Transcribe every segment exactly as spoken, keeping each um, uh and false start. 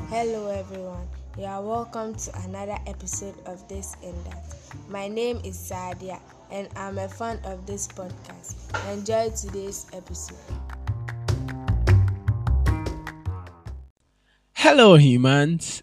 Hello everyone, you are welcome to another episode of This and That. My name is Sadia and I'm a fan of this podcast. Enjoy today's episode. Hello, humans.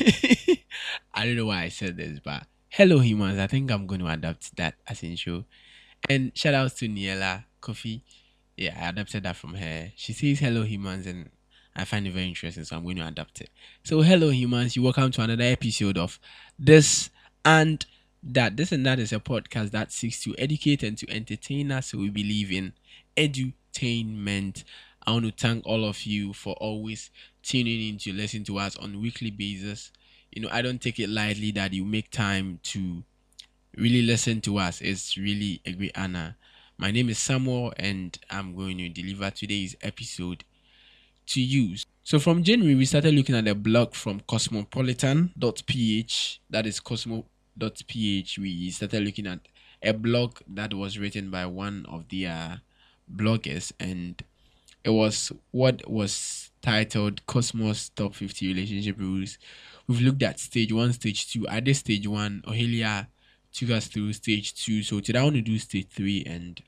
I don't know why I said this, but hello, humans. I think I'm going to adapt that as intro. And shout out to Niela Kofi. Yeah, I adapted that from her. She says hello, humans, and I find it very interesting, so I'm going to adapt it. So, hello, humans. You welcome to another episode of This and That. This and That is a podcast that seeks to educate and to entertain us. So, we believe in edutainment. I want to thank all of you for always tuning in to listen to us on a weekly basis. You know, I don't take it lightly that you make time to really listen to us. It's really a great honor. My name is Samuel, and I'm going to deliver today's episode to you. So, from January, we started looking at a blog from cosmopolitan dot p h. That is cosmo dot p h. We started looking at a blog that was written by one of the uh, bloggers, and it was what was titled Cosmos Top fifty Relationship Rules. We've looked at stage one, stage two. I did stage one. Ohelia took us through stage two. So today I want to do stage three and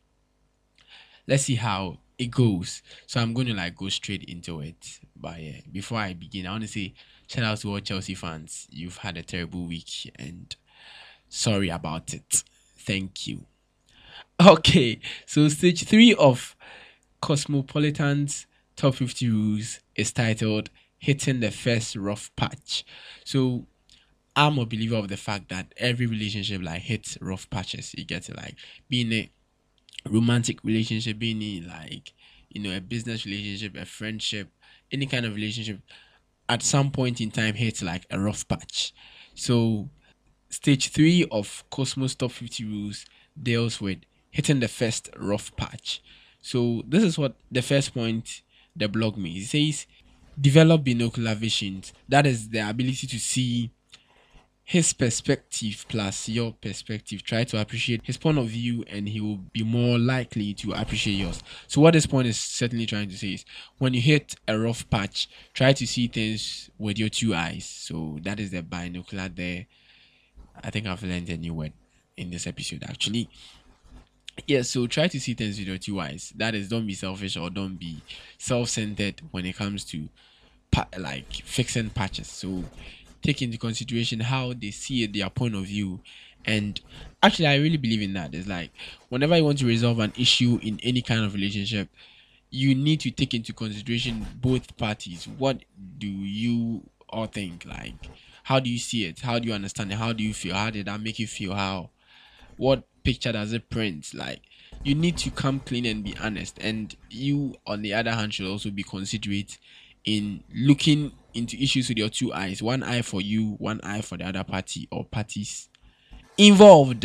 let's see how it goes. So I'm going to like go straight into it. But yeah, before I begin, I want to say shout out to all Chelsea fans. You've had a terrible week and sorry about it. Thank you. Okay, so stage three of Cosmopolitan's top fifty rules is titled Hitting the First Rough Patch. So I'm a believer of the fact that every relationship like hits rough patches. You get it, like being a romantic relationship, being in like you know a business relationship, a friendship, any kind of relationship at some point in time hits like a rough patch. So stage three of Cosmos Top fifty Rules deals with hitting the first rough patch. So this is what the first point the blog means. It says develop binocular visions. That is the ability to see his perspective plus your perspective. Try to appreciate his point of view and he will be more likely to appreciate yours. So what this point is certainly trying to say is when you hit a rough patch, try to see things with your two eyes. So that is the binocular there. I think I've learned a new word in this episode actually. Yeah, so try to see things with your two eyes. That is, don't be selfish or don't be self-centered when it comes to pa- like fixing patches. So take into consideration how they see it, their point of view. And actually, I really believe in that. It's like whenever you want to resolve an issue in any kind of relationship, you need to take into consideration both parties. What do you all think? Like, how do you see it? How do you understand it? How do you feel? How did that make you feel? How what picture does it print? Like, you need to come clean and be honest, and you on the other hand should also be considerate in looking into issues with your two eyes, one eye for you, one eye for the other party or parties involved.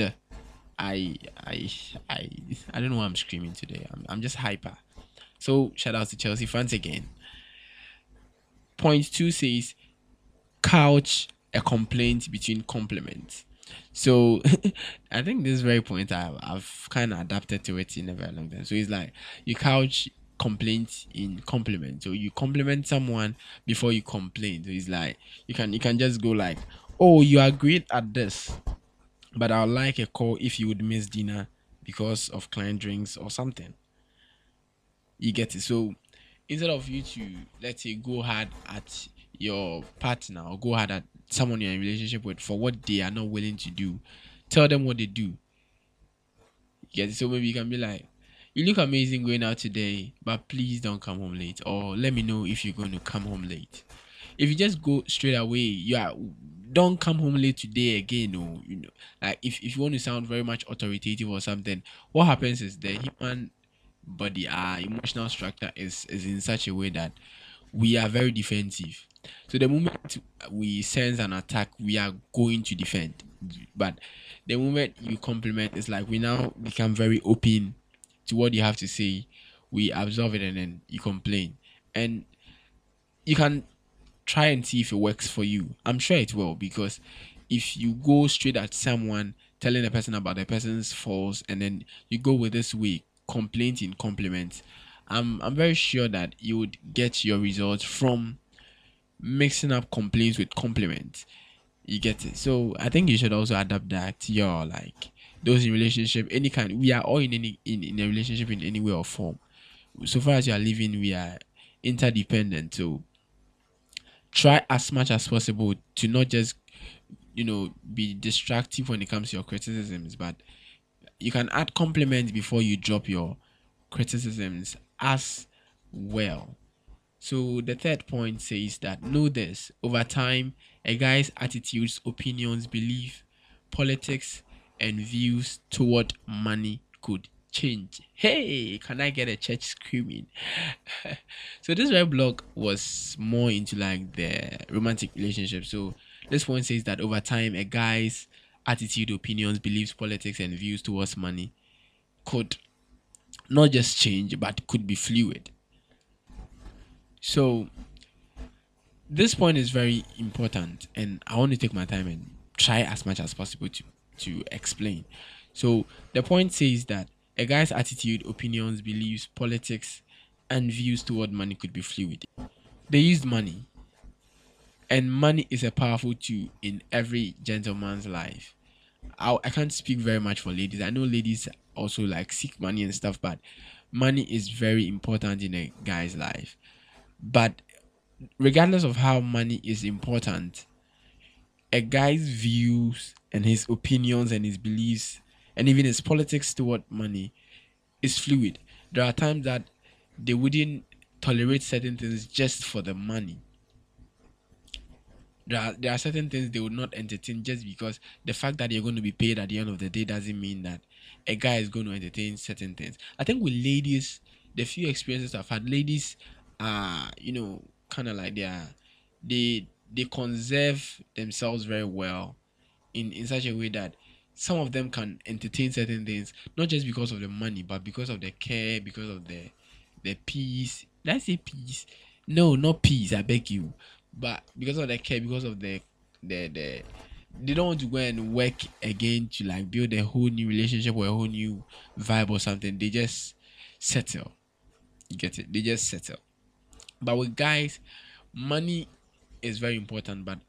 I i i i don't know why I'm screaming today. i'm, I'm just hyper. So shout out to Chelsea fans again. Point two says couch a complaint between compliments. So I think this very point I've, I've kind of adapted to it in a very long time. So it's like you couch complaint in compliment. So you compliment someone before you complain. So it's like you can you can just go like, oh, you are great at this, but I'd like a call if you would miss dinner because of client drinks or something. You get it. So instead of you to let's say go hard at your partner or go hard at someone you're in a relationship with for what they are not willing to do, tell them what they do. You get it? So maybe you can be like, you look amazing going out today, but please don't come home late. Or let me know if you're going to come home late. If you just go straight away, you are don't come home late today again. Or you know, like if, if you want to sound very much authoritative or something, what happens is the human body, our emotional structure is is in such a way that we are very defensive. So the moment we sense an attack, we are going to defend. But the moment you compliment, it's like we now become very open to what you have to say. We absorb it and then you complain. And you can try and see if it works for you. I'm sure it will, because if you go straight at someone telling the person about the person's faults and then you go with this way, complaint in compliments, I'm I'm very sure that you would get your results from mixing up complaints with compliments. You get it. So I think you should also adapt that to your, like, those in relationship, any kind. We are all in any in, in a relationship in any way or form. So far as you are living, we are interdependent. So try as much as possible to not just, you know, be distractive when it comes to your criticisms, but you can add compliments before you drop your criticisms as well. So the third point says that know this: over time, a guy's attitudes, opinions, belief, politics, and views toward money could change. Hey, can I get a church screaming? So this red blog was more into like the romantic relationship. So this point says that over time, a guy's attitude, opinions, beliefs, politics, and views towards money could not just change, but could be fluid. So this point is very important, and I want to take my time and try as much as possible to to explain. So the point says that a guy's attitude, opinions, beliefs, politics, and views toward money could be fluid. They used money, and money is a powerful tool in every gentleman's life. I, I can't speak very much for ladies. I know ladies also like seek money and stuff, but money is very important in a guy's life. But regardless of how money is important, a guy's views and his opinions and his beliefs and even his politics toward money is fluid. There are times that they wouldn't tolerate certain things just for the money. There are, there are certain things they would not entertain just because the fact that you're going to be paid at the end of the day doesn't mean that a guy is going to entertain certain things. I think with ladies, the few experiences I've had, ladies are, you know, kind of like they are, they they conserve themselves very well in in such a way that some of them can entertain certain things not just because of the money, but because of the care, because of the the peace. Did I say peace? No, not peace. I beg you, but because of the care, because of the the the they don't want to go and work again to like build a whole new relationship or a whole new vibe or something. They just settle. You get it? They just settle. But with guys, money is very important, but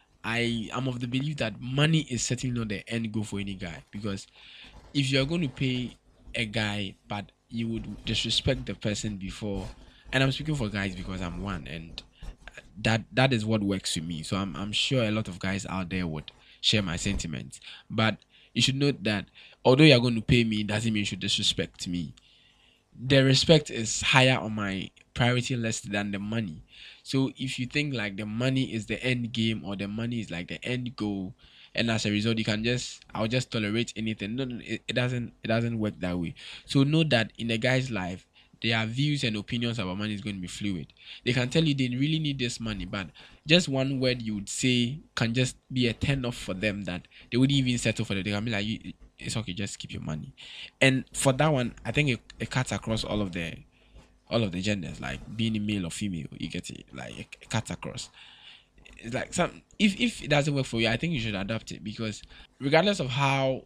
I am of the belief that money is certainly not the end goal for any guy, because if you're going to pay a guy but you would disrespect the person before, and I'm speaking for guys because I'm one, and that that is what works for me. So I'm I'm sure a lot of guys out there would share my sentiments. But you should note that although you're going to pay me, it doesn't mean you should disrespect me. The respect is higher on my priority list than the money. So if you think like the money is the end game or the money is like the end goal, and as a result you can just I'll just tolerate anything. No, no, it, it doesn't it doesn't work that way. So know that in a guy's life, their views and opinions about money is going to be fluid. They can tell you they really need this money, but just one word you would say can just be a turn off for them that they wouldn't even settle for it. They can be like, "You- it's okay, just keep your money." And for that one, I think it, it cuts across all of the all of the genders, like being a male or female. You get it, like it, it cuts across. It's like some if if it doesn't work for you, I think you should adapt it, because regardless of how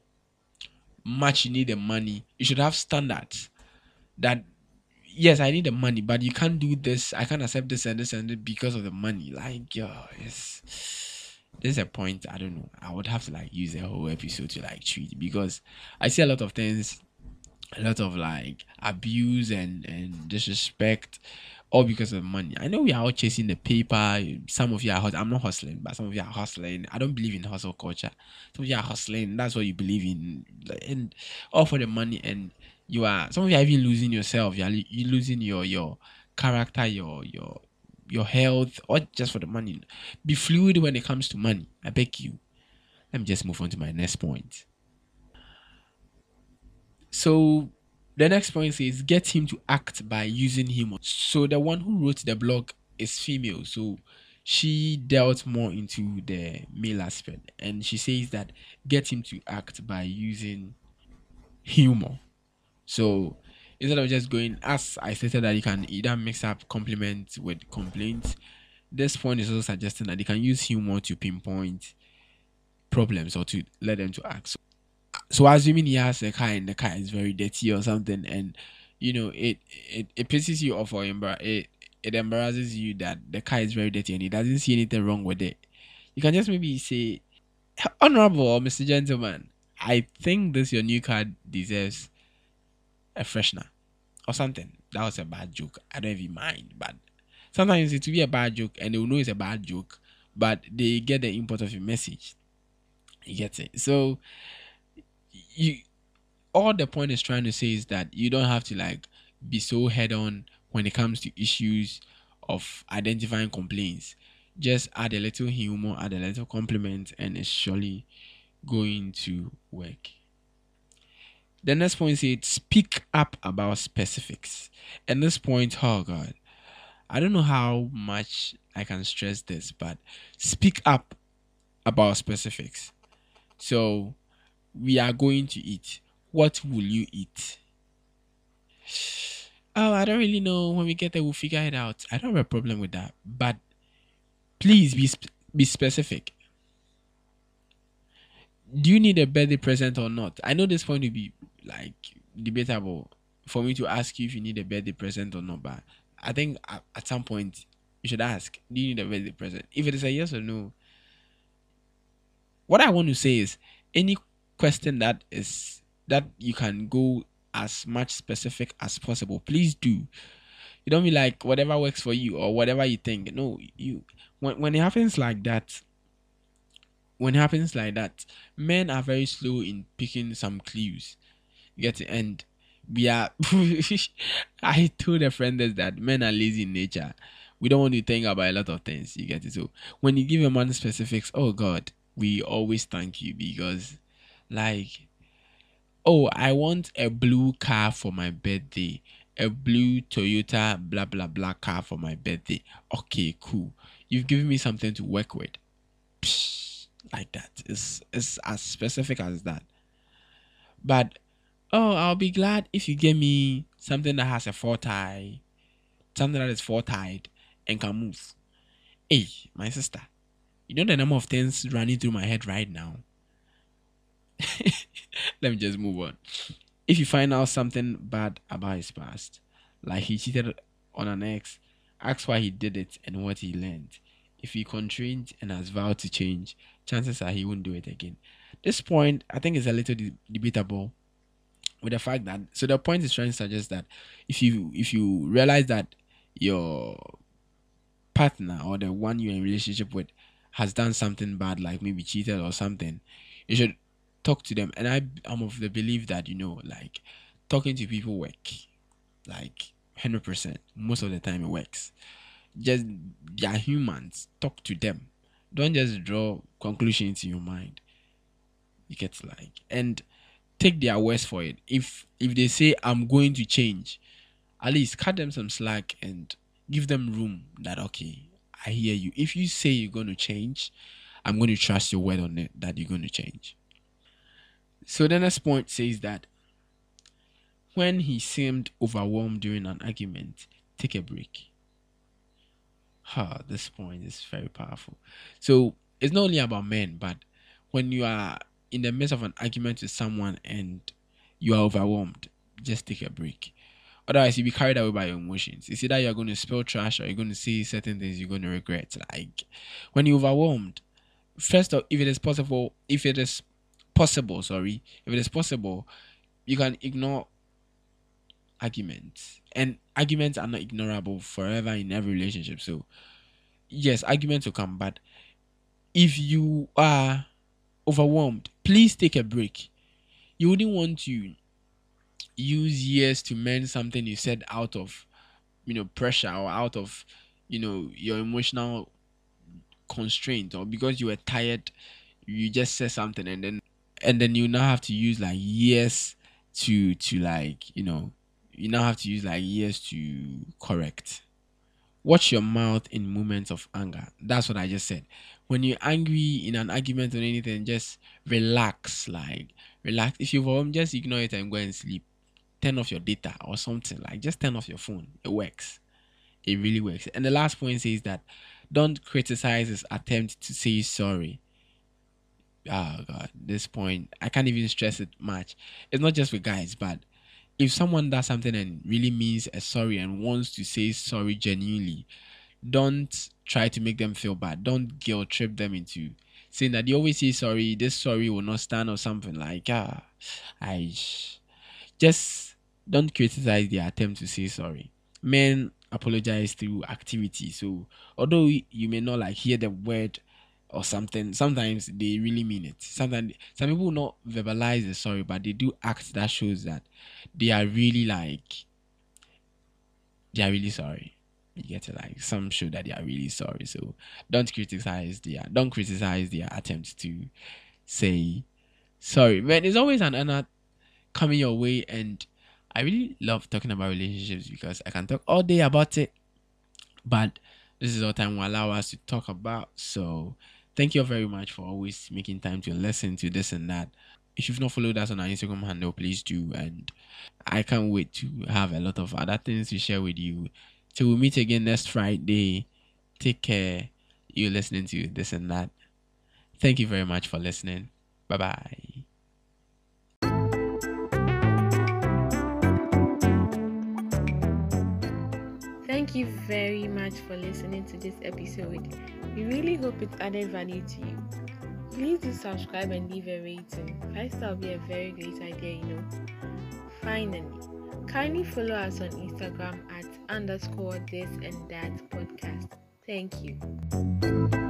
much you need the money, you should have standards that yes, I need the money, but you can't do this. I can't accept this and this and this because of the money. Like, yo, it's there's a point. I don't know. I would have to like use a whole episode to like treat, because I see a lot of things, a lot of like abuse and and disrespect, all because of money. I know we are all chasing the paper. Some of you are hus- I'm not hustling, but some of you are hustling. I don't believe in hustle culture. Some of you are hustling. That's what you believe in, and all for the money. And you are some of you are even losing yourself. You are lo- you losing your your character, your your your health, or just for the money. Be fluid when it comes to money. I beg you. Let me just move on to my next point. So the next point says get him to act by using him. So the one who wrote the blog is female. So she dealt more into the male aspect, and she says that get him to act by using humor. So instead of just going, as I stated, that you can either mix up compliments with complaints, this point is also suggesting that you can use humor to pinpoint problems or to let them to act. So assuming he has a car and the car is very dirty or something, and you know it it, it pisses you off or embar- it it embarrasses you that the car is very dirty and he doesn't see anything wrong with it, you can just maybe say, Honorable or Mister Gentleman, I think this your new car deserves a freshener or something. That was a bad joke. I don't even mind, but sometimes it will be a bad joke and they will know it's a bad joke, but they get the import of your message. You get it? So you all the point is trying to say is that you don't have to like be so head on when it comes to issues of identifying complaints. Just add a little humor, add a little compliment, and it's surely going to work. The next point says speak up about specifics. And this point, oh god, I don't know how much I can stress this, but speak up about specifics. So we are going to eat. What will you eat? Oh, I don't really know. When we get there, we'll figure it out. I don't have a problem with that. But please be sp- be specific. Do you need a birthday present or not? I know this point will be like debatable for me to ask you if you need a birthday present or not, but I think at, at some point you should ask, do you need a birthday present? If it is a yes or no, what I want to say is any question that is that you can go as much specific as possible, please do. You don't be like whatever works for you or whatever you think. No, you when when it happens like that, when it happens like that, men are very slow in picking some clues. You get it? And we are I told a friend this that men are lazy in nature. We don't want to think about a lot of things. You get it? So when you give a man specifics, oh god, we always thank you because like, oh, I want a blue car for my birthday. A blue Toyota blah blah blah car for my birthday. Okay, cool. You've given me something to work with. Psh, like that. It's it's as specific as that. But oh, I'll be glad if you give me something that has a four tie, something that is four tied and can move. Hey, my sister, you know the number of things running through my head right now. Let me just move on. If you find out something bad about his past, like he cheated on an ex, ask why he did it and what he learned. If he constrained and has vowed to change, chances are he won't do it again. This point, I think, is a little de- debatable with the fact that so the point is trying to suggest that if you if you realize that your partner or the one you're in relationship with has done something bad, like maybe cheated or something, you should talk to them. And I am of the belief that you know, like talking to people work, like hundred percent. Most of the time it works. Just they are humans. Talk to them. Don't just draw conclusions in your mind. You get like and take their words for it. If if they say I'm going to change, at least cut them some slack and give them room that okay, I hear you. If you say you're going to change, I'm going to trust your word on it that you're going to change. So the next point says that when he seemed overwhelmed during an argument, take a break. Ha, this point is very powerful. So it's not only about men, but when you are in the midst of an argument with someone and you are overwhelmed, just take a break. Otherwise, you'll be carried away by your emotions. It's either you're going to spill trash or you're going to say certain things you're going to regret. Like when you're overwhelmed, first of if it is possible, if it is possible, sorry, if it is possible, you can ignore arguments. And arguments are not ignorable forever in every relationship. So yes, arguments will come, but if you are overwhelmed, please take a break. You wouldn't want to use years to mend something you said out of you know pressure or out of you know your emotional constraint, or because you were tired you just said something and then and then you now have to use like years to to like you know you now have to use like years to correct. Watch your mouth in moments of anger. That's what I just said. When you're angry in an argument or anything, just relax. Like relax. If you're home, just ignore it and go and sleep. Turn off your data or something. Like just turn off your phone. It works. It really works. And the last point says that don't criticize his attempt to say sorry. Oh god, this point I can't even stress it much. It's not just with guys, but if someone does something and really means a sorry and wants to say sorry genuinely, don't try to make them feel bad. Don't guilt trip them into saying that they always say sorry, this sorry will not stand or something like ah I just don't criticize their attempt to say sorry. Men apologize through activity. So although you may not like hear the word or something, sometimes they really mean it. Sometimes some people will not verbalize the sorry, but they do act that shows that they are really like they are really sorry. You get it? Like some show that they are really sorry. So don't criticize their don't criticize their attempts to say sorry. But it's always an honor coming your way, and I really love talking about relationships because I can talk all day about it. But this is all time will allow us to talk about. So thank you very much for always making time to listen to this and that. If you've not followed us on our Instagram handle, please do. And I can't wait to have a lot of other things to share with you. Till we meet again next Friday. Take care. You're listening to this and that. Thank you very much for listening. Bye bye. Thank you very much for listening to this episode. We really hope it added value to you. Please do subscribe and leave a rating. Five star will be a very great idea, you know. Finally, kindly follow us on Instagram at underscore this and that podcast. Thank you.